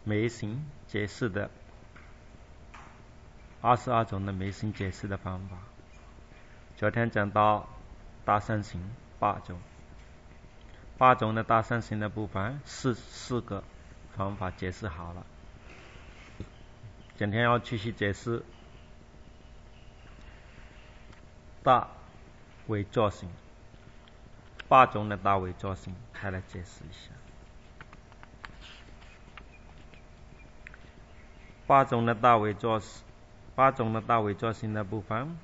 枚形解释的22种的枚形解释的方法。昨天讲到大三形8种，8种的大三形的部分四个方法解释好了。今天要继续解释大围坐形，8种的大围坐形，再来解释一下。8种的大围坐形的部分，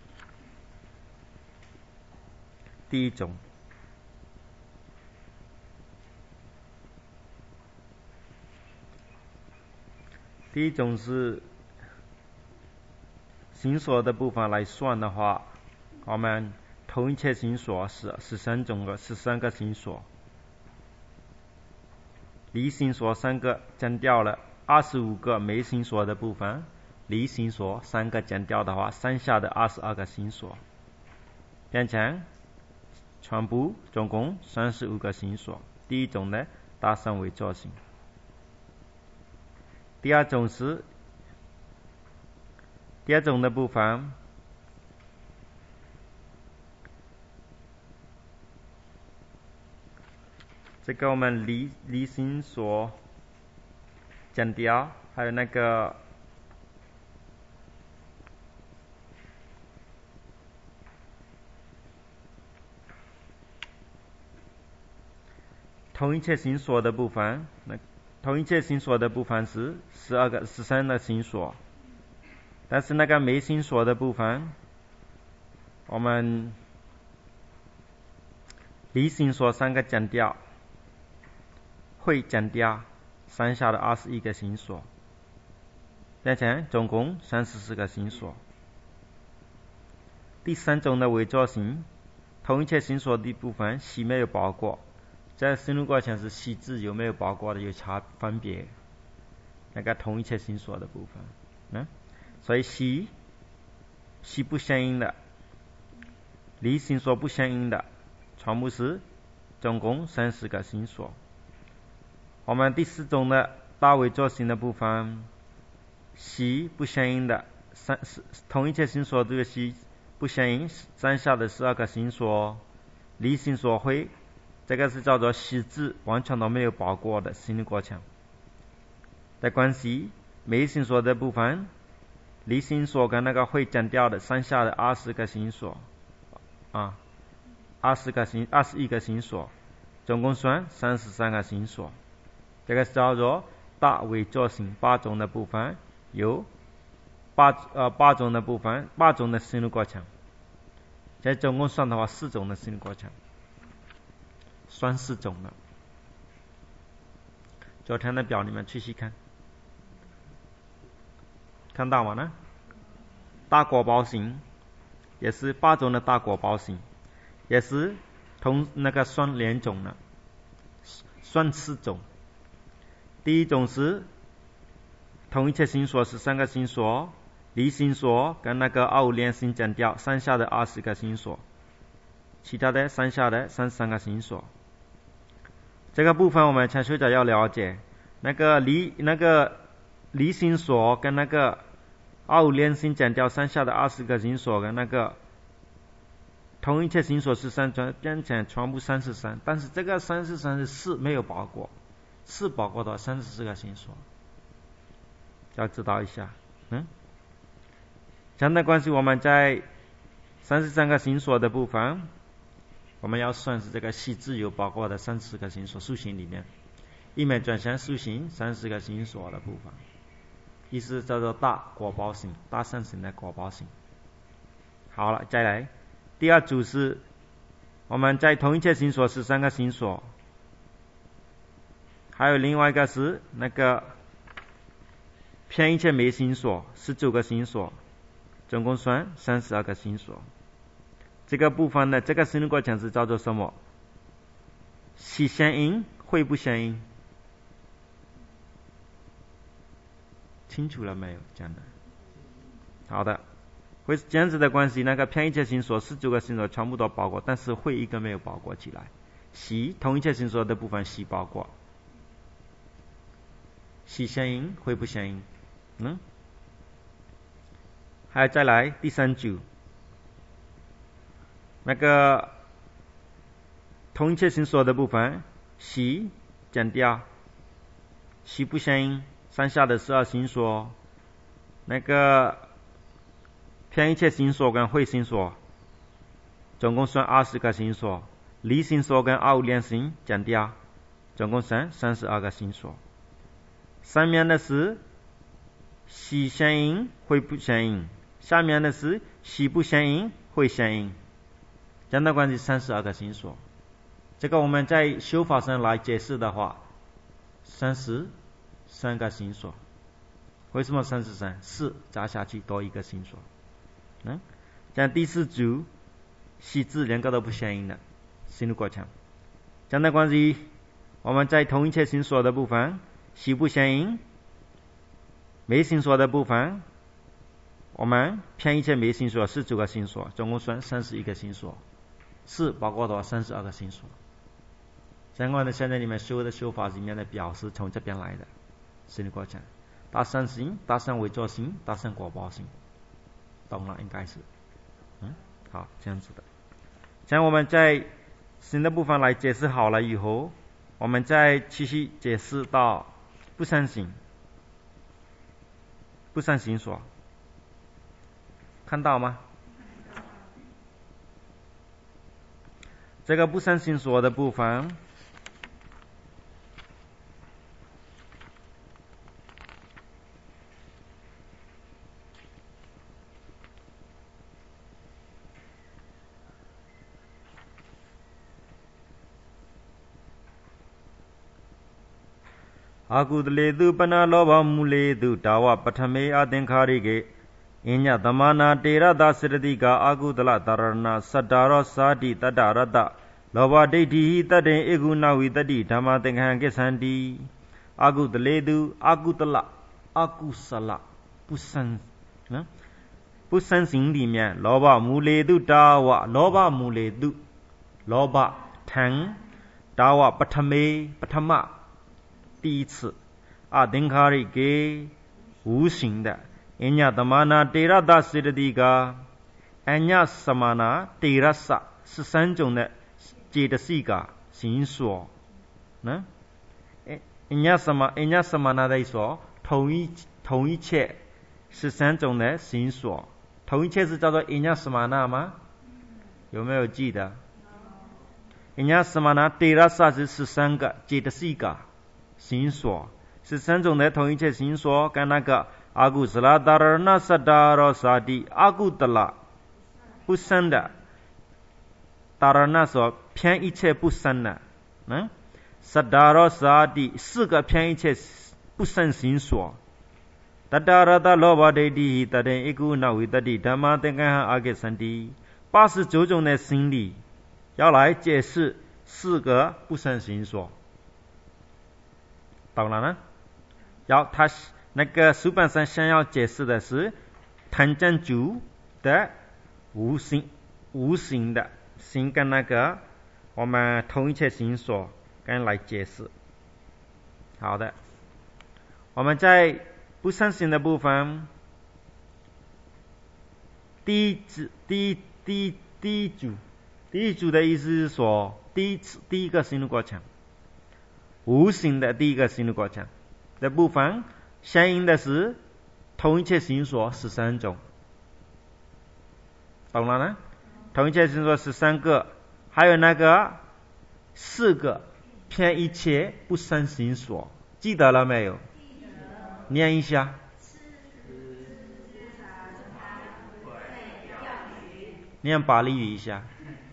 第一种，是形索的部分来算的话，我们同一切形索是13个形索，离形索3个减掉了25个枚形索的部分，离形索3个减掉的话，剩下的22个形索变成全部总共35个形索。第一种的大三围坐形。第二种的部分，这个我们离形索减掉，还有那个同一切形索的部分，同一切形索的部分是13个形索，但是那个枚形索的部分，我们离形索3个减掉，会减掉剩下的21个形索，变成总共34个形索。第三种的围坐形，同一切形索的部分系没有包括，在深入过程是系字有没有包括的有分别，那个同一切形索的部分，所以系不相应的，离形索不相应的，全部是总共30个形索。我们第四种的大围坐形的部分，系不相应的，同一切形索这个系不相应，剩下的12个形索，离形索会，这个是叫做系字完全都没有包括的心理过程的关系。枚形索的部分，离形索跟那个会减掉的剩下的20个形索21个形索，总共算33个形索。这个是叫做大围坐形8种的部分，有8种的部分，8种的心理过程，这总共算的话4种的心理过程，算4种了。昨天的表你们继续看，看到吗呢？大果包形也是8种的大果包形，也是同那个算2种了，算4种。第一种是同一切形索13个形索，离形索跟那个25形减掉，剩下的20个形索，其他的剩下的33个形索。这个部分我们前学者要了解，那个离形索跟那个25形减掉剩下的20个形索跟那个同一切形索13变成全部33，但是这个33是4没有包括，4包括到34个形索，要知道一下。这样的关系，我们在33个形索的部分，我们要算是这个系字有包括的34个形索，数形里面一面转向数形30个形索的部分，意思叫做大果包形，大三形的果包形。好了，再来第二组是我们在同一切形索13个形索，还有另外一个是那个偏一切枚形索19个形索，总共算32个形索。这个部分的这个心理过程是叫做什么？系相应，会不相应？清楚了没有？讲的好的，会这样子的关系，那个偏一切形索19个形索全部都包括，但是会一个没有包括起来。系同一切形索的部分系包括， 喜相应，会不相应。还有再来第三组，那个同一切形所的部分，喜减掉，喜不相应，剩下的12形所，那个偏一切形所跟会形所，总共算20个形所，离形所跟二五连形减掉，总共算32个形所。上面的是喜相应，会不相应，下面的是喜不相应，会相应，这样的关系32个形所。这个我们在修法上来解释的话，33个形所。为什么33？4加下去多一个形所。这样第四组喜字两个都不相应的形如果强。这样的关系，我们在同一切形所的部分，喜不相应，没形所的部分，我们偏一切没形所19个形所，总共算31个形所。4包括多32个形所。相关的现在你们修的修法里面的表示从这边来的，形如果强。大善行、大善为作行、大善果报行，懂了应该是。好，这样子的。这样我们在行的部分来解释好了以后，我们再继续解释到不善行。不善行所，看到吗？这个不善行所的部分，阿古德雷杜巴那罗巴穆雷杜达瓦帕塔梅阿丁卡里给，因呀达玛那တေရ达斯รတိကာ阿古德拉达ရ那萨达罗萨蒂达达ရ达လောဘဒိဋ္ဌိတတ္တေဧကုနာဝိတတိဓမ္မသင်္ခံကိသန္တိ阿古德雷杜阿古德拉阿古萨拉不善不善行里面罗巴穆雷杜达瓦罗巴穆雷杜罗巴贪达瓦帕塔梅帕塔玛第一次阿丁卡里给无形的因呀达玛那တေရ达斯รတိကာ因呀什么呢တေရ萨是3种的解的是一个形所因呀什么呢的说同一切是3种的形所，同一切是叫做因呀什么呢吗？有没有记得？因呀什么呢တေရ萨是13个解的是一个形所，是3种的同一切形所，跟那个阿古斯拉达尔那萨达罗萨蒂阿古德拉不善的达尔那所偏一切不善的萨达罗萨蒂4个偏一切不善形所，达达拉达罗巴得地达得一股那维达地达玛登干阿给三地89种的心理要来解释4个不善形所，懂了呢？他那个书本上想要解释的是贪占主的无形的形跟那个我们同一切形所跟来解释。好的，我们在不善行的部分，第一组的意思是说第一个形如果强，无形的第一个形如果强的部分，相应的是同一切形所13种，懂了呢？同一切形所13个，还有那个4个偏一切不善形所，记得了没有？念一下。念巴利语一下。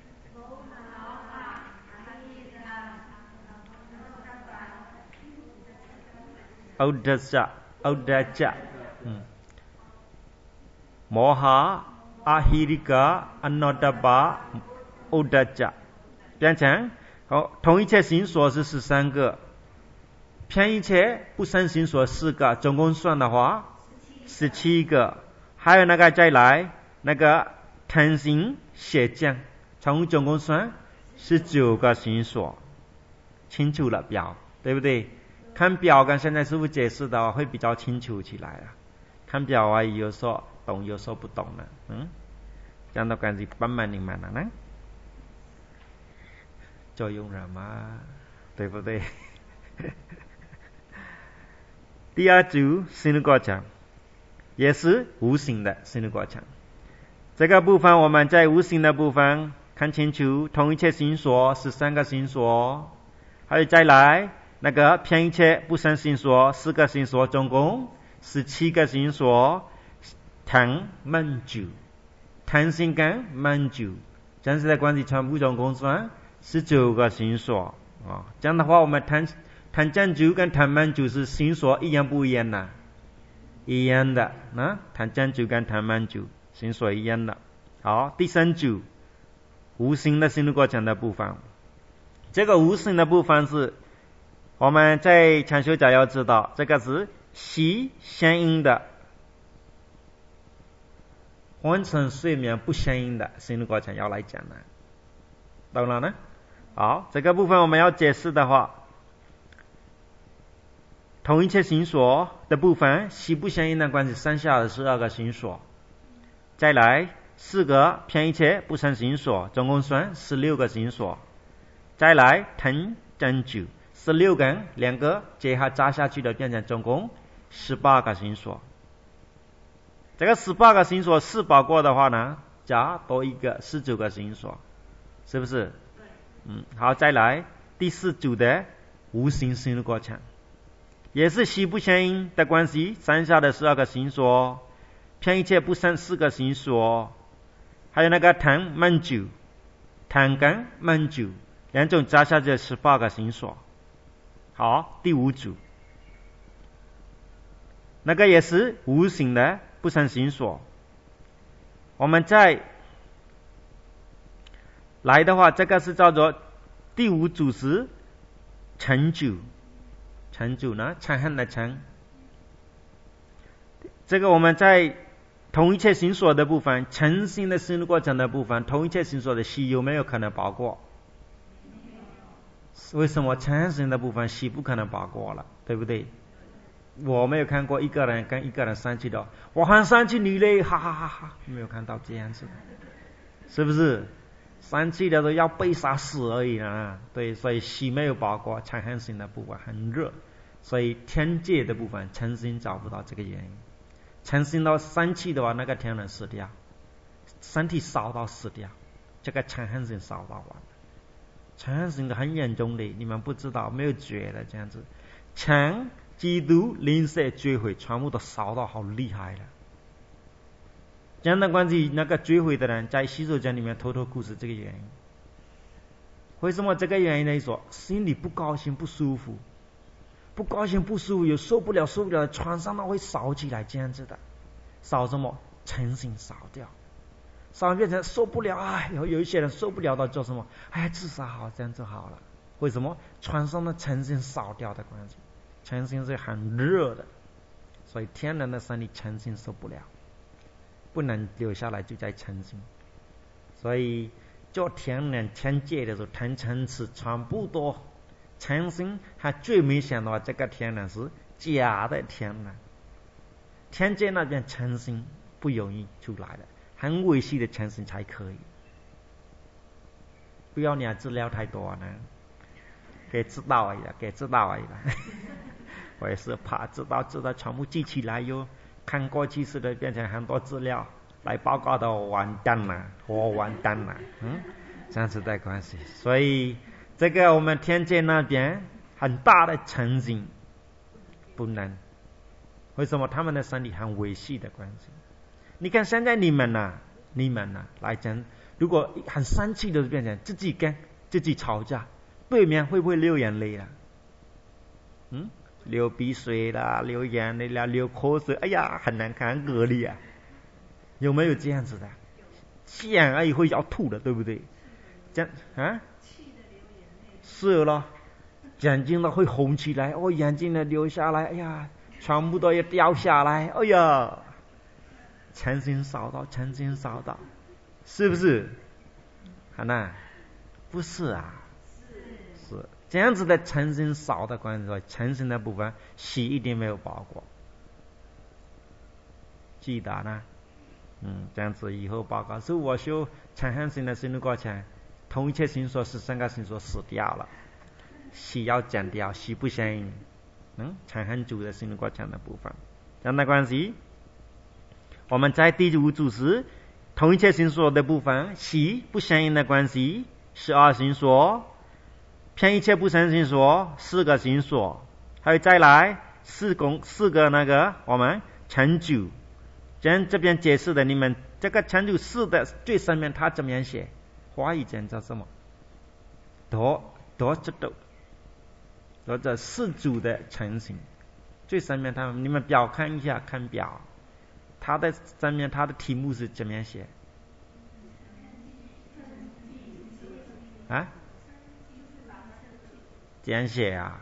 欧德加，摩哈阿希里嘎安诺达巴欧德加，变成同一切形所是13个，偏一切不善形所4个，总共算的话17个，还有那个再来那个贪心邪见，总共算19个形所，清楚了表，对不对？ 看表跟现在师父解释的话会比较清楚起来了。看表啊，有时候懂，有时候不懂了。这样的关系慢慢明白了呢，作用什么，对不对？第二组心理过程也是无形的心理过程。这个部分我们在无形的部分看清楚，同一切心所13个心所，还有再来那个偏一切不生心所4个心所，总共17个心所，贪慢酒，贪心跟慢酒，这样子的关系全部总共算19个心所。这样的话我们贪占酒跟贪慢酒是心所一样不一样呢？一样的，贪占酒跟贪慢酒心所一样的。好，第三组无形的心理过程的部分，这个无形的部分是我们在禅修者要知道，这个是息相应的，昏沉睡眠不相应的心理过程要来讲的，懂了呢？好，这个部分我们要解释的话，同一切心所的部分，息不相应的关系剩下的12个心所，再来4个偏一切不生心所，总共算16个心所，再来贪占酒16跟2个结合加下去的变成总共18个心所。这个18个心所4包括的话呢，加多一个19个心所，是不是？好，再来第4组的无形心理过程，也是息不相应的关系，剩下的12个心所，偏一切不生4个心所，还有那个贪慢酒，贪跟慢酒两种加下去的18个心所。好，第5组，那个也是无形的不生心所。我们再来的话，这个是叫做第5组是嗔酒，嗔酒呢，嗔恨的嗔。这个我们在同一切心所的部分，嗔心的心理过程的部分，同一切心所的息有没有可能包括？为什么嗔心的部分息不可能包括了，对不对？我没有看过一个人跟一个人生气的，我很生气你嘞，哈哈哈哈，没有看到这样子的，是不是？生气的时候要被杀死而已啊，对，所以息没有包括嗔恨心的部分，很热，所以天界的部分嗔心找不到这个原因。嗔心到生气的话，那个天人死掉，身体烧到死掉，这个嗔恨心烧到完了。嗔恨心很严重的，你们不知道，没有觉的这样子，嗔嫉妒吝啬追悔全部都烧到好厉害了。这样的关系，那个追悔的人在洗手间里面偷偷哭是这个原因。为什么这个原因呢？说心里不高兴不舒服，不高兴不舒服，有受不了床上都会烧起来，这样子的。烧什么？嗔心烧掉，烧变成受不了啊！有一些人受不了到做什么？自杀好，这样就好了。为什么？床上的嗔心烧掉的关系。嗔心是很热的，所以天然的身体嗔心受不了，不能留下来就在嗔心。所以做天人天界的时候，贪嗔痴全部都嗔心，还最明显的话，这个天人是假的天人。天界那边嗔心不容易出来的，很微细的嗔心才可以。不要你资料太多呢，给知道而已了，给知道而已了。我也是怕知道全部记起来哟，看过去式的变成很多资料来报告的，完蛋了，我完蛋了。这样子的关系，所以这个我们天界那边很大的嗔心不能。为什么？他们的身体很微细的关系。你看现在你们来讲，如果很生气的变成自己跟自己吵架，对面会不会流眼泪啊？流鼻水啦，流眼泪啦，流口水，哎呀，很难看，很恶劣啊！有没有这样子的？想而已会要吐的，对不对？这样啊？是了，眼睛都会红起来，眼睛呢流下来，哎呀，全部都要掉下来，哎呀，嗔心烧到，是不是？好呢？不是啊，是这样子的成型少的关系，成型的部分喜一定没有包括，记得呢？这样子以后报告，所以我修长恒型的深入过程，同一切星所13个星所死掉了，喜要减掉，喜不相应。长恒组的深入过程的部分，这样的关系，我们在第5组是同一切星所的部分，喜不相应的关系，12星所，偏一切不生星所4个星所，还有再来4个那个我们成就。这边解释的，你们这个成就4的最上面它怎么样写？华语讲叫什么？多这都，或者4组的成型。最上面你们表看一下，看表，它的上面它的题目是怎么样写？啊？这样写啊？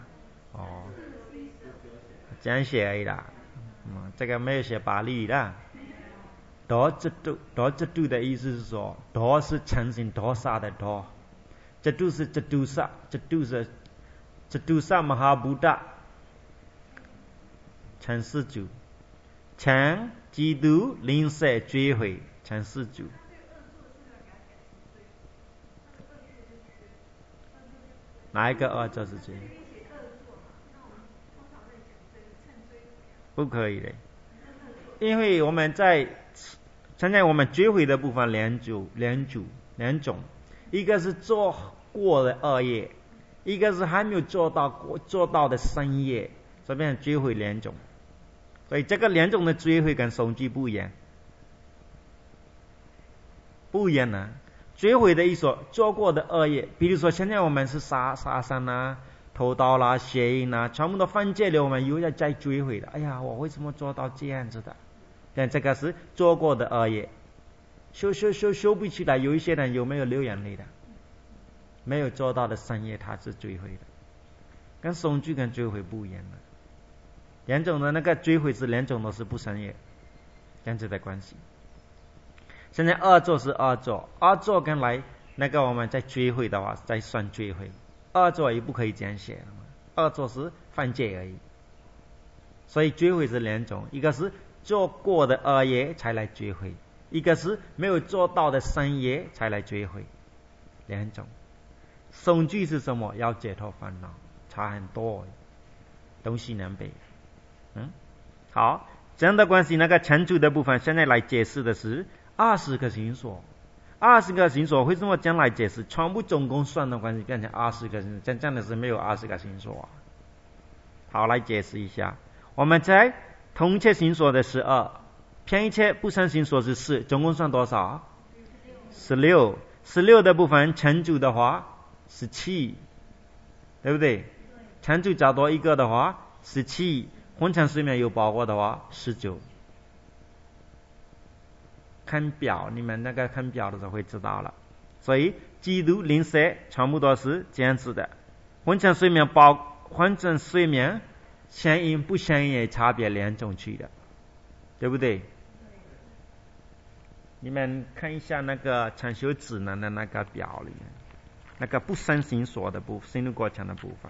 这样写而已啦。这个没有写巴利的。多这度的意思是说，多是成型多少的多，这度是这度萨马哈布达，成4组，成基督灵舍追回成4组。哪一个2座是追？不可以的，因为我们现在我们追回的部分两种，一个是做过的2业，一个是还没有做到的3业，这边追回2种，所以这个2种的追回跟诵记不一样呢。追回的意思，做过的2业，比如说现在我们是杀生啦、偷盗啦、邪淫啦，全部都犯戒了，我们又要再追回的。哎呀，我为什么做到这样子的？但这个是做过的2业，修不起来。有一些人有没有流眼泪的？没有做到的3业，他是追回的，跟诵记跟追回不一样的。2种的那个追回是2种都是不生业，这样子的关系。现在2座是2座跟来那个我们再追回的话，再算追回。2座也不可以这样写，2座是犯戒而已。所以追回是2种，一个是做过的2业才来追回，一个是没有做到的3业才来追回，2种。诵记是什么？要解脱烦恼，差很多，东西南北。好，这样的关系，那个成就的部分，现在来解释的是20个星所。20个星所为什么将来解释？全部总共算的关系变成20个星所，真的是没有20个星所。好，来解释一下。我们在同一切星所的12，偏一切不生星所是4，总共算多少？16。16的部分成就的话17，对不对？成就找多一个的话17，昏沉睡眠有包括的话19。看表，你们那个看表的时候会知道了。所以基督灵舍全部都是这样子的。昏沉睡眠相应不相应也差别2种去的，对不对？你们看一下那个禅修指南的那个表里面，那个不生行所的部分，深入过程的部分。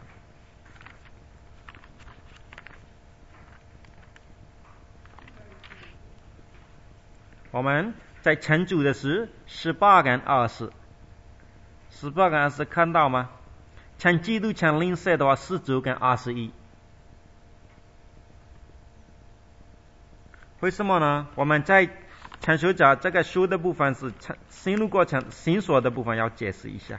我们在成就的是18跟20，18跟20看到吗？成基督成灵舍的话19跟21。为什么呢？我们在禅修讲这个修的部分是深入过程行所的部分要解释一下。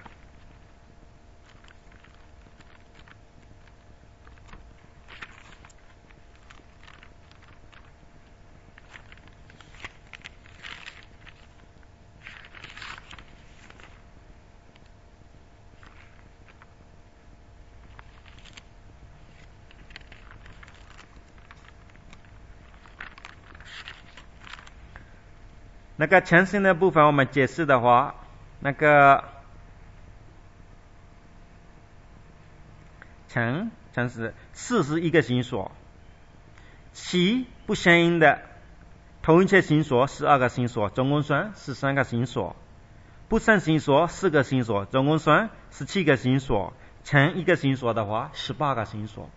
那个成型的部分我们解释的话，那个成是4是一个行所，7不相应的同一切行所12个行所，总共算13个行所，不生行所4个行所，总共算17个行所， 乘一个心所的话，18个心所。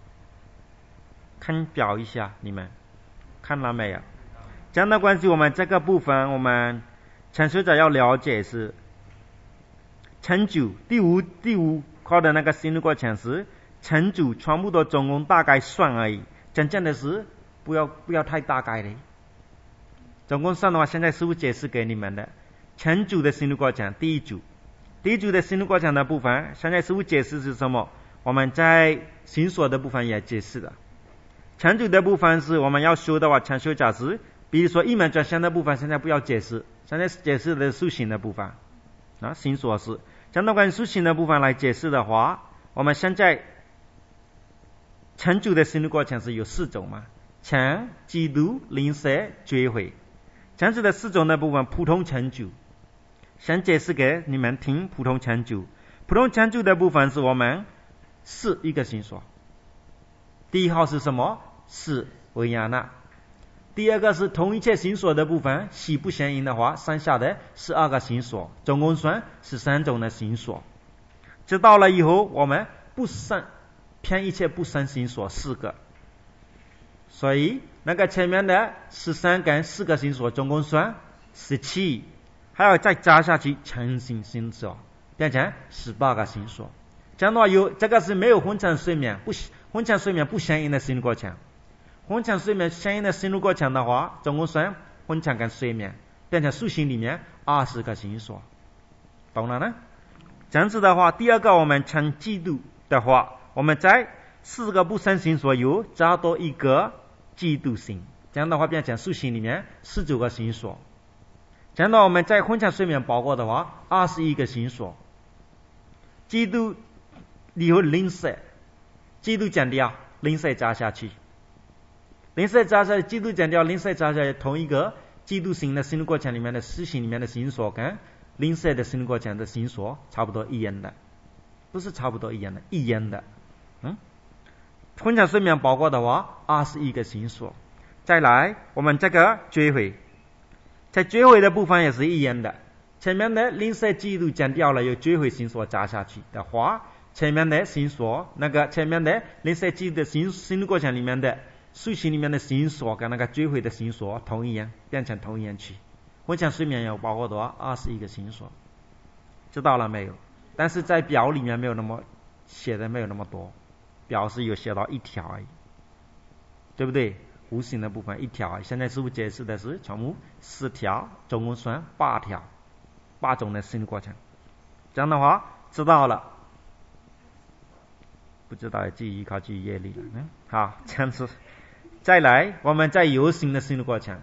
看表一下，你们看了没有？这样的关系，我们这个部分，我们参学者要了解是乘9第五课的那个心路过程是乘9全部都总共大概算而已，真正的是不要太大概的。总共算的话，现在师父解释给你们的乘9的心路过程，第一组的心路过程的部分，现在师父解释是什么？我们在心所的部分也解释了。乘9的部分是我们要修的话，参修假是，比如说一门转向的部分，现在不要解释，现在解释的是行的部分啊，心所是。讲到关于修行的部分来解释的话，我们现在乘9的心路过程是有4种嘛，乘、嫉妒、吝啬、追悔。这样子的4种的部分，普通乘9。先解释给你们听，普通乘9。普通乘9的部分是我们是一个心所。第一号是什么？是维亚那。第二个是同一切心所的部分，喜不相应的话，剩下的12个心所，总共算13种的心所。知道了以后，我们不生偏一切不生心所4个，所以那个前面的13跟4个心所总共算17，还要再加下去成心心所，变成18个心所。这样的话，这个是没有昏沉睡眠，昏沉睡眠不相应的心路过程。昏沉睡眠相应的心路过程的话，总共算昏沉跟睡眠，变成修行里面20个心所，懂了呢？这样子的话，第二个我们乘嫉妒的话，我们在4个不生心所有加多一个嫉妒心，这样的话变成修行里面19个心所。这样的话，我们在昏沉睡眠包括的话21个心所。嫉妒以后吝啬，嫉妒减掉，吝啬加下去。吝啬加下去，嫉妒减掉，吝啬加下去，同一个嫉妒心的心路过程里面的事情里面的心所跟吝啬的心路过程的心所差不多一样的，不是差不多一样的，一样的。昏沉睡眠包括的话21个心所。再来，我们这个追悔，在追悔的部分也是一样的。前面的吝啬嫉妒减掉了，有追悔心所加下去的话，前面的心所那个前面的吝啬嫉妒的心路过程里面的修行里面的心所跟那个追悔的心所同一样，变成同一样去。昏沉睡眠有包括的话21个心所，知道了没有？但是在表里面没有那么写的，没有那么多，表是有写到1条而已，对不对？无形的部分1条而已。现在师父解释的是全部4条，总共算8条，8种的心路过程。这样的话知道了，不知道自己依靠自己业力了。好，这样子。再来，我们在游行的心路过程，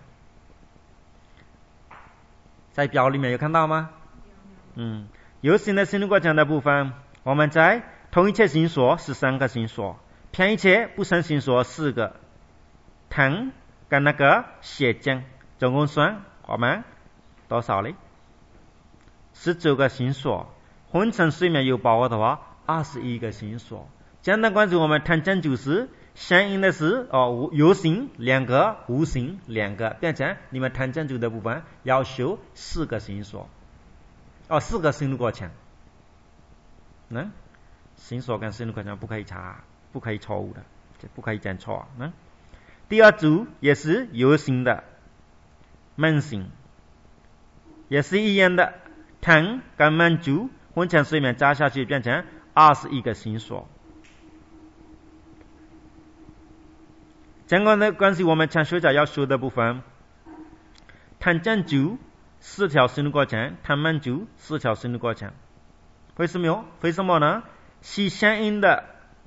在表里面有看到吗？游行的心路过程的部分，我们在同一切心所13个心所，偏一切不生心所4个，疼跟那个血浆，总共算我们多少嘞？19个心所。昏沉睡眠有把握的话21个心所。这样的关系，我们谈真就是相应的是有形2个，无形2个，变成你们谈真主的部分要修4个心所，4个心路过程。心所跟心路过程不可以错误的，不可以讲错。第二组也是有形的闷形，也是一样的，疼跟闷住昏沉睡眠加下去变成21个心所。相关的关系，我们常学者要修的部分，谈真主4条心路过程，谈闷住4条心路过程。为什么呢？是相应的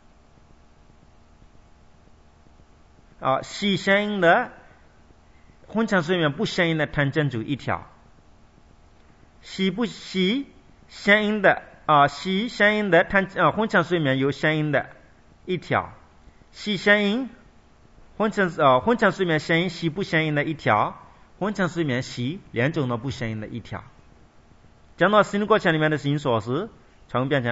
是相应的昏沉睡眠不相应的谈真主1条，是相应的是相应的昏沉睡眠有相应的1条，是相应昏沉睡眠相应是不相应的1条，昏沉睡眠是2种都不相应的1条。讲到心路过程里面的心所时，全部变成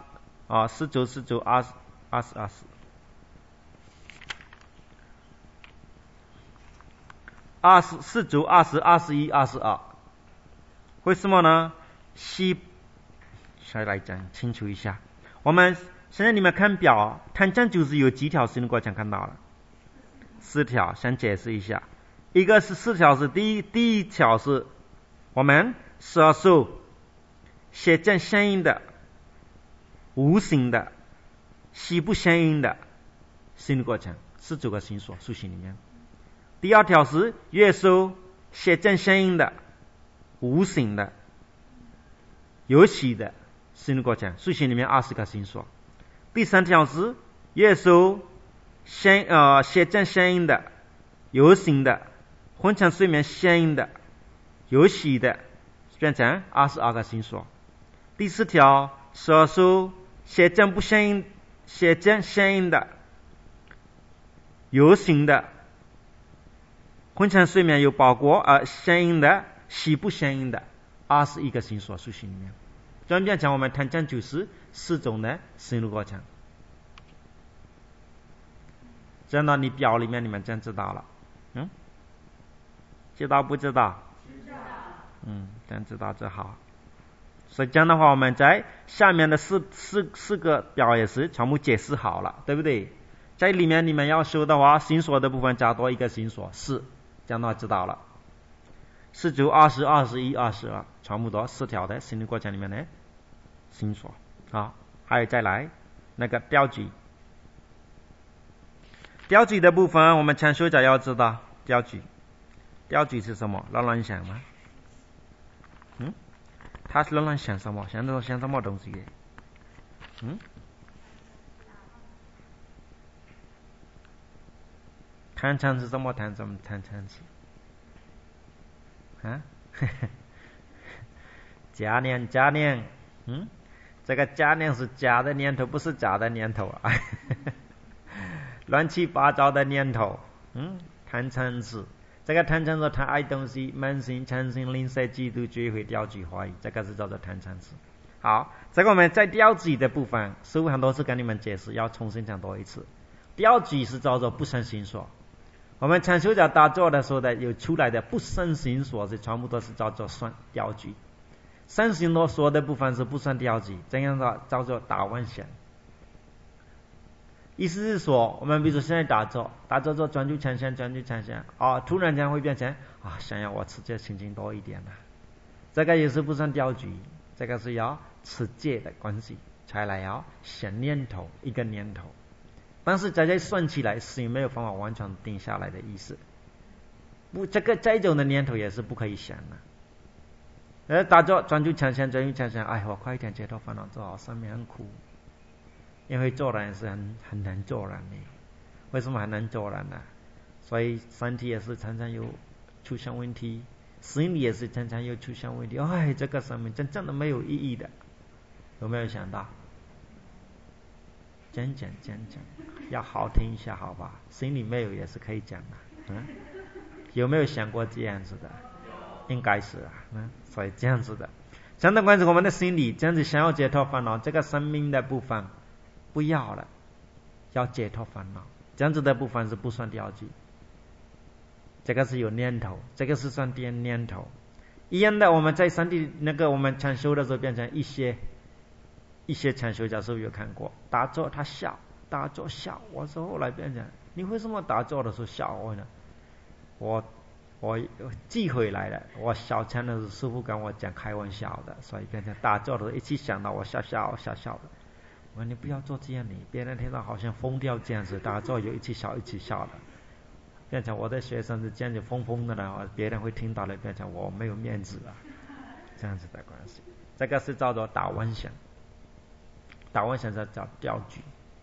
19、20、20。19、20、21、22，为什么呢？再来讲清楚一下。 我们现在你们看表，弹唱就是有几条心理过程看到了？4条，先解释一下。一个是4条是第一条是我们舌手写正相应的、无形的、息不相应的心理过程，49个心所属性里面。第2条是乐手写正相应的、无形的、有息的心理过程，属性里面20个心所。第3条是乐手写正相应的、有形的、昏沉睡眠相应的、有息的，变成22个心所。第4条舌手写正相应的、有形的、昏沉睡眠有包括相应的、息不相应的21个心所属性里面。这样讲我们谈讲就是4种的心路过程。这样到你表里面你们真知道了。知道不知道？知道。真知道就好。所以这样的话我们在下面的四个表也是全部解释好了，对不对？在里面你们要修的话，心所的部分加多一个心所4，这样的话知道了。19、20、21、22，全部都4条的心理过程里面的心所。好，还有再来那个调举。调举的部分我们常修者要知道调举是什么？乱想吗？他是乱想什么？想什么东西的？贪嗔是什么贪嗔痴？假念，这个假念是假的念头，不是假的念头啊。乱七八糟的念头，贪嗔痴。这个贪嗔是贪爱东西，慢心、嗔心、吝啬、嫉妒、追悔、调举、怀疑，这个是叫做贪嗔痴。好，这个我们在调举的部分，师父很多次跟你们解释，要重新讲多一次。调举是叫做不生心所。我们禅修者打坐的时候的有出来的不生心所，是全部都是叫做算调举。生心所的部分是不算调举，这样的叫做打妄想。意思是说，我们比如说现在打坐做专注禅想，突然间会变成想要我持戒清净多一点了，这个也是不算调举，这个是要持戒的关系才来要想念头一个念头，但是再算起来是没有办法完全定下来的意思。这个这种的念头也是不可以想的。打坐专注禅想，我快一点解脱烦恼做好，生命很苦。因为做人是很难做人的，为什么很难做人呢？所以身体也是常常有出现问题，心理也是常常有出现问题。这个生命真正的没有意义的，有没有想到？讲，要好听一下好吧？心里没有也是可以讲的。有没有想过这样子的？应该是所以这样子的，相当关系我们的心理这样子想要解脱烦恼，这个生命的部分不要了，要解脱烦恼，这样子的部分是不算调举。这个是有念头，这个是算念头。一样的，我们在山地我们禅修的时候，变成一些禅修者是不是有看过？打坐他笑，打坐笑。我说后来变成，你为什么打坐的时候笑我呢？我记回来了，我小禅的时候师父跟我讲开玩笑的，所以变成打坐的时候一起想到我笑的。我说你不要做这样的，别人听到好像疯掉这样子，打坐有一起笑的，变成我的学生是这样子疯的了，别人会听到了，变成我没有面子了，这样子的关系。这个是叫做打妄想，打妄想是叫调举。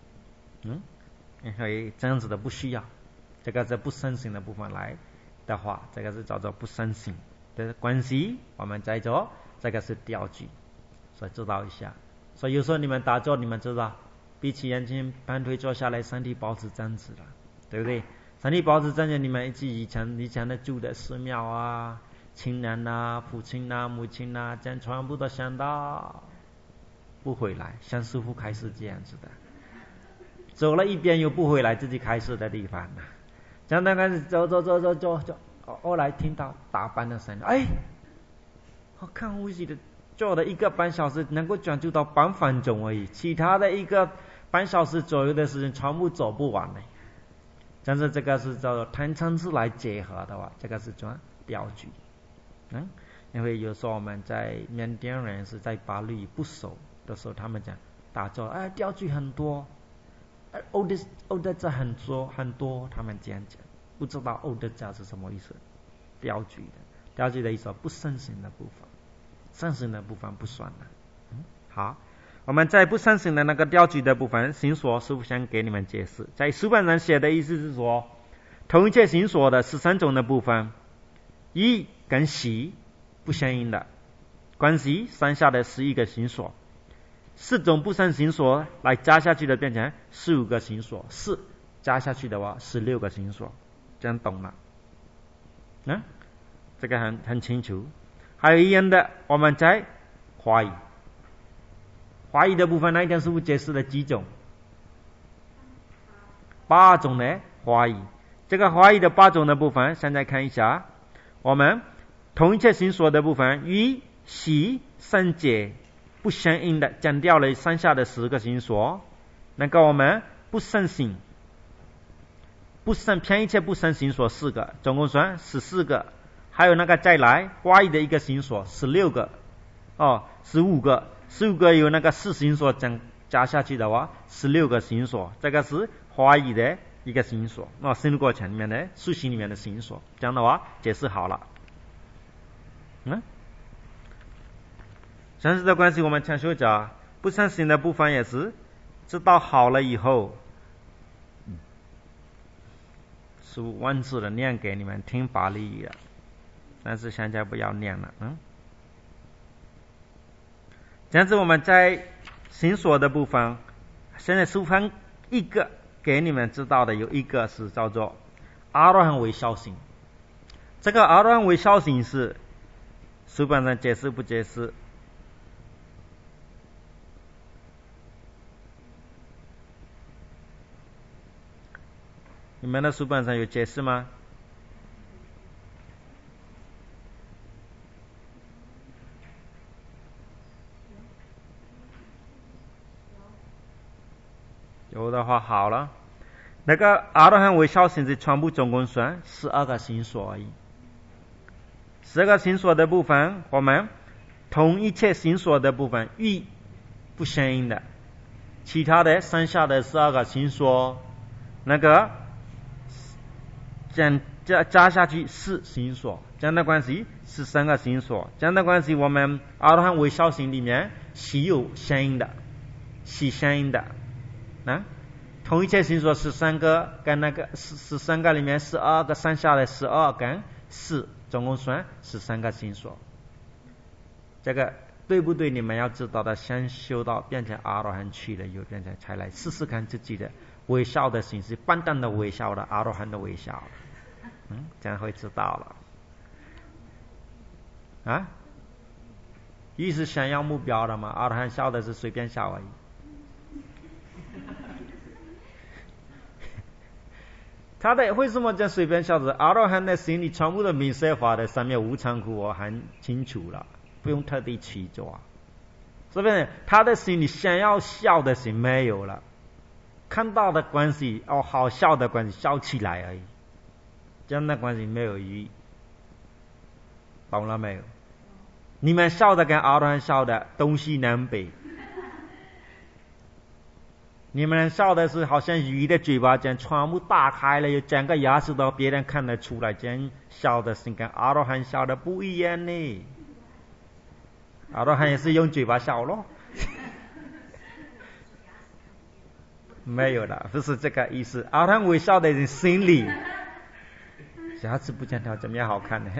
所以这样子的不需要，这个是不生心的部分来的话，这个是叫做不生心的关系，我们在做这个是调举，所以知道一下。所以有时候你们打坐，你们知道闭起眼睛盘腿坐下来，身体保持正直了，对不对？身体保持正直，你们以前的住的寺庙啊、亲人啊、父亲啊、母亲啊，这样全部都想到不回来，像师父开始这样子的，走了一遍又不回来自己开始的地方，这样的开始走，后来听到打班的声音，我看呼吸的做了1个半小时能够专注到半分钟而已，其他的1个半小时左右的时间全部做不完的。但是这个是叫做谈层次来结合的话，这个是叫钓具。因为有时候我们在缅甸人是在法律不熟的时候，他们讲打坐，钓具很多，欧的这很多，他们这样讲，不知道欧的这是什么意思。钓具的意思不慎行的部分，慎行的部分不算了。好，我们在不慎行的那个钓具的部分，行所师父想给你们解释。在书本上写的意思是说，同一切行所的13种的部分，一跟喜不相应的关系，剩下的11个行所，4种不善行所来加下去的变成15个行所，4加下去的话16个行所，这样懂了？这个很清楚。还有一样的，我们在怀疑的部分，那一天师父解释了几种？8种的怀疑。这个怀疑的8种的部分，现在看一下，我们同一切行所的部分，与喜善解不相应的，讲掉了剩下的10个行所。那个我们不善行，偏一切不善行所4个，总共算14个。还有那个再来怀疑的1个行所16个，15个有那个4行所加下去的话16个行所，这个是怀疑的1个行所。深入过程里面的修行里面的行所，这样的话解释好了。相似的关系，我们常说讲不善行的部分也是知道好了以后，是文字的念给你们听法理语的，但是现在不要念了。这样子我们在行所的部分，现在书分1个给你们知道的，有1个是叫做阿罗汉微笑行。这个阿罗汉微笑行是书本上解释不解释？你们的书本上有解释吗？有的话好了。那个阿罗汉微笑行是全部总共算12个行所而已。12个行所的部分，我们同一切行所的部分与不相应的，其他的剩下的12个行所，那个加下去4行所，这样的关系13个行所，这样的关系我们阿罗汉微笑行里面喜有相应的，喜相应的。同一切行所13个，跟那个13个里面12个，剩下的12跟4，总共算13个行所。这个对不对？你们要知道的，先修到变成阿罗汉去了，有变成才来试试看自己的微笑的形式，半淡的微笑的阿罗汉的微笑，这样会知道了。意思想要目标的嘛？阿罗汉笑的是随便笑而已。他的为什么叫随便笑的？阿罗汉的心里全部的明色法的上面无常苦我很清楚了，不用特地去做。这边他的心里想要笑的心没有了，看到的关系好笑的关系笑起来而已，这样的关系没有意义，懂了没有？你们笑的跟阿罗汉笑的东西南北。你们笑的是好像鱼的嘴巴这样全部打开了，有整个牙齿都别人看得出来，这样笑的是跟阿罗汉笑的不一样呢。阿罗汉也是用嘴巴笑咯。没有的，不是这个意思。阿罗汉微笑的人心里，牙齿不见得怎么样好看呢？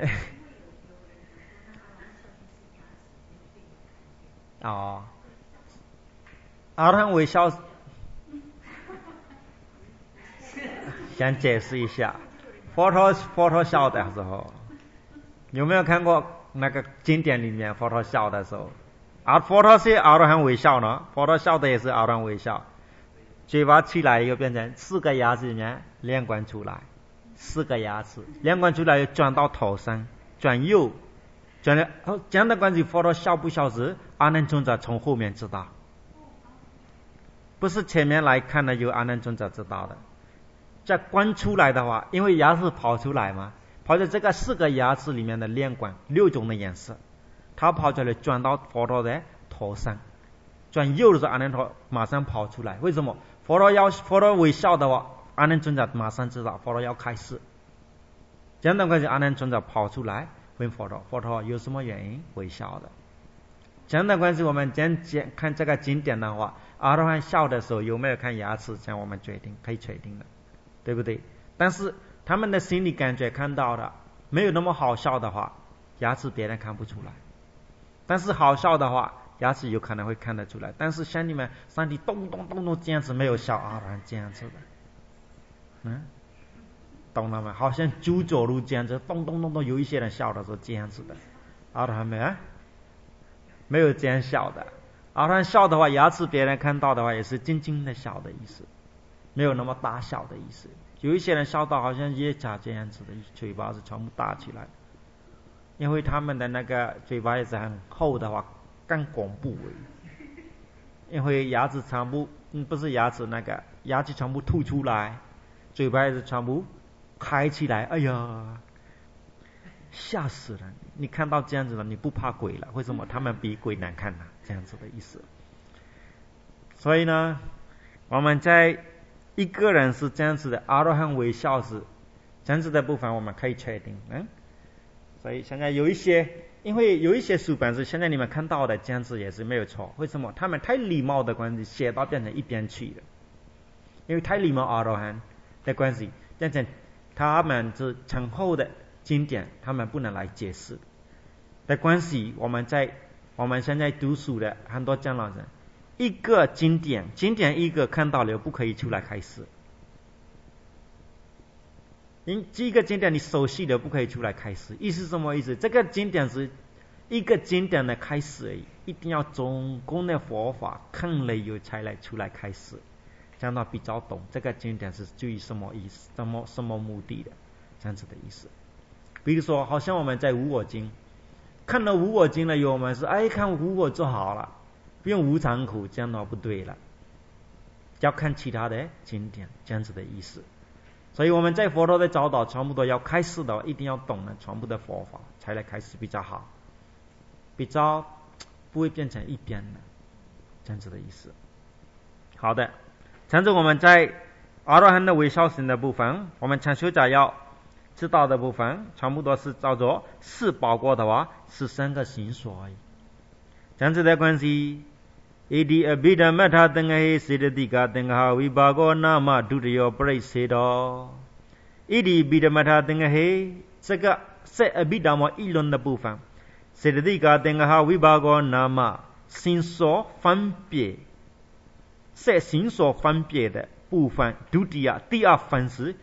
阿罗汉微笑。先解释一下，佛陀笑的时候，有没有看过那个经典里面佛陀笑的时候？佛陀是阿罗汉微笑呢，佛陀笑的也是阿罗汉微笑，嘴巴起来又变成4个牙齿里面连贯出来，4个牙齿连贯出来又转到头上，转右这样的关系，佛陀消不消失，阿难尊者从后面知道，不是前面来看的，由阿难尊者知道的。这观出来的话，因为牙齿跑出来嘛，跑在这个4个牙齿里面的链管6种的颜色，它跑出来转到佛陀的头上，转右的时候阿难陀马上跑出来。为什么？佛陀微笑的话，阿难尊者马上知道佛陀要开示。这样的关系，阿难尊者跑出来问佛陀，佛陀有什么原因微笑的？这样的关系，我们看这个经典的话，阿罗汉笑的时候有没有看牙齿，这样我们可以确定的，对不对？但是他们的心理感觉看到的没有那么好笑的话，牙齿别人看不出来，但是好笑的话，牙齿有可能会看得出来。但是像你们身体咚咚咚咚这样子没有笑，阿罗汉这样子的，懂了吗？好像猪走路这样子咚咚咚咚，有一些人笑的时候这样子的，阿罗汉没有这样笑的。阿罗汉笑的话，牙齿别人看到的话也是静静的笑的意思，没有那么大笑的意思。有一些人笑到好像夜叉这样子的，嘴巴是全部大起来，因为他们的那个嘴巴也是很厚的话更恐怖，因为牙齿全部不是牙齿，那个牙齿全部吐出来，嘴巴也是全部开起来，哎呀，吓死了！你看到这样子的，你不怕鬼了？为什么？他们比鬼难看呢？这样子的意思。所以呢，我们在一个人是这样子的，阿罗汉微笑是这样子的部分，我们可以确定。所以现在因为有一些书本是现在你们看到的这样子也是没有错。为什么？他们太礼貌的关系，写到变成一边去了。因为太礼貌阿罗汉的关系，变成他们是成后的经典，他们不能来解释的关系。我们现在读书的很多长老人，一个经典一个看到了不可以出来开示。这个经典你熟悉的不可以出来开示，意思是什么意思？这个经典是一个经典的开示而已，一定要总共的佛法看了有才来出来开示，这样他比较懂这个经典是基于什么意思，什么目的的，这样子的意思。比如说好像我们在无我经看了无我经了以后，我们是看无我就好了，不用无常苦，这样的话不对了，要看其他的经典，这样子的意思。所以我们在佛陀的教导全部都要开示的话，一定要懂了全部的佛法才来开示比较好，比较不会变成一边的，这样子的意思。好的，这样子我们在阿罗汉的微笑行的部分，我们禅修者要知道的部分全部都是叫做4包括的话是3个行所而已。这样子的关系，Edi abhida matha tengahe sedatika tengaha vibago nama dutiyo praisedo。Edi abhida matha tengahe 这个在abhidhamma 议论的部分 ，sedatika tengaha vibago nama 行所分别，在行所分别的部分，dutiya 第二分是